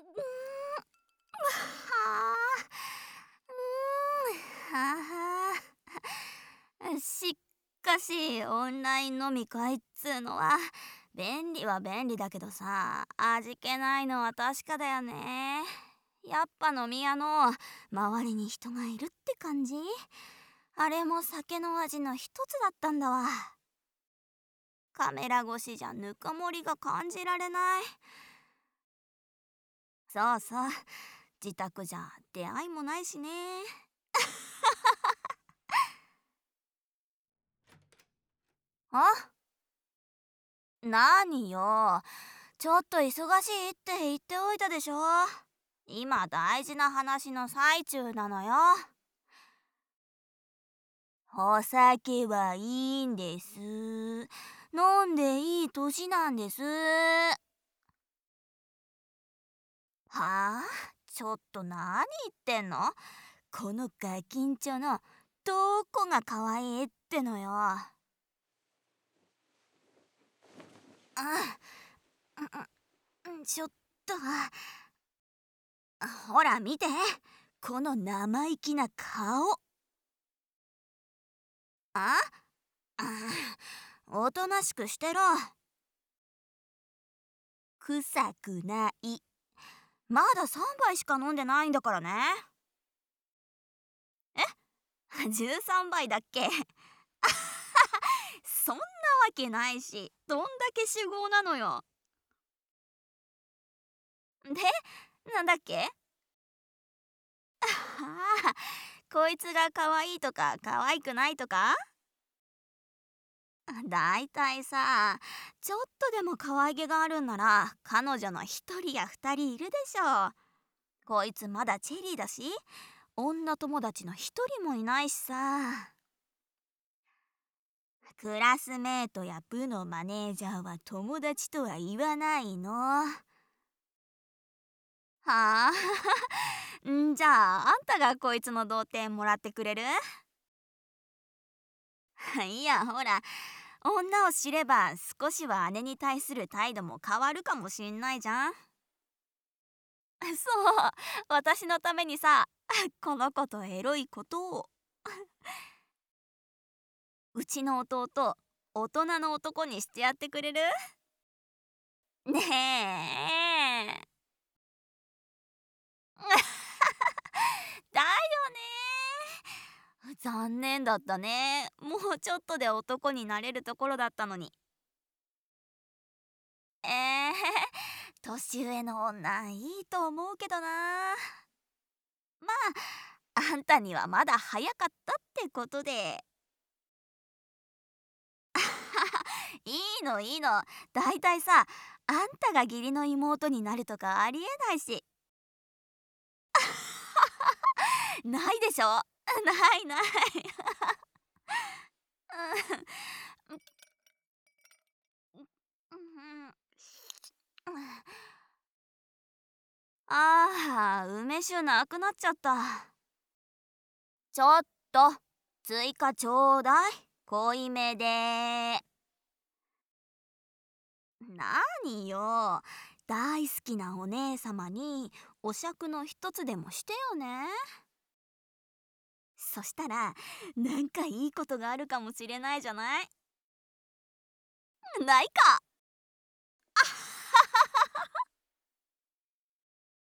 しっかしオンライン飲み会っつうのは便利は便利だけどさ、味気ないのは確かだよね。やっぱ飲み屋の周りに人がいるって感じ。あれも酒の味の一つだったんだわ。カメラ越しじゃぬかもりが感じられない。そうそう、自宅じゃ出会いもないしね。あ、何よ、ちょっと忙しいって言っておいたでしょ。今大事な話の最中なのよ。お酒はいいんです。飲んでいい年なんです。はあ、ちょっと何言ってんの。このガキンチョのどこが可愛いってのよ。ちょっと、ほら見て、この生意気な顔。あおとなしくしてろ。臭くない。まだ3杯しか飲んでないんだからね。え13杯だっけ。そんなわけないし、どんだけ酒豪なのよ。で、なんだっけ。ああ、こいつが可愛いとか可愛くないとか。だいたいさ、ちょっとでも可愛げがあるんなら彼女の一人や二人いるでしょ。こいつまだチェリーだし、女友達の一人もいないしさ。クラスメートや部のマネージャーは友達とは言わないの。はあ。じゃああんたがこいつの童貞もらってくれる。いやほら、女を知れば少しは姉に対する態度も変わるかもしんないじゃん。そう、私のためにさ、この子とエロいことを。うちの弟、大人の男にしてやってくれる。ねえ。だよね。残念だったね。もうちょっとで男になれるところだったのに。年上の女いいと思うけどな。まあ、あんたにはまだ早かったってことで。いいのいいの。だいたいさ、あんたが義理の妹になるとかありえないし。ないでしょ。ないない。ああ、梅酒なくなっちゃった。ちょっと、追加ちょうだい。濃いめで。何よ、大好きなお姉様にお酌の一つでもしてよね。そしたらなんかいいことがあるかもしれないじゃない。ないか。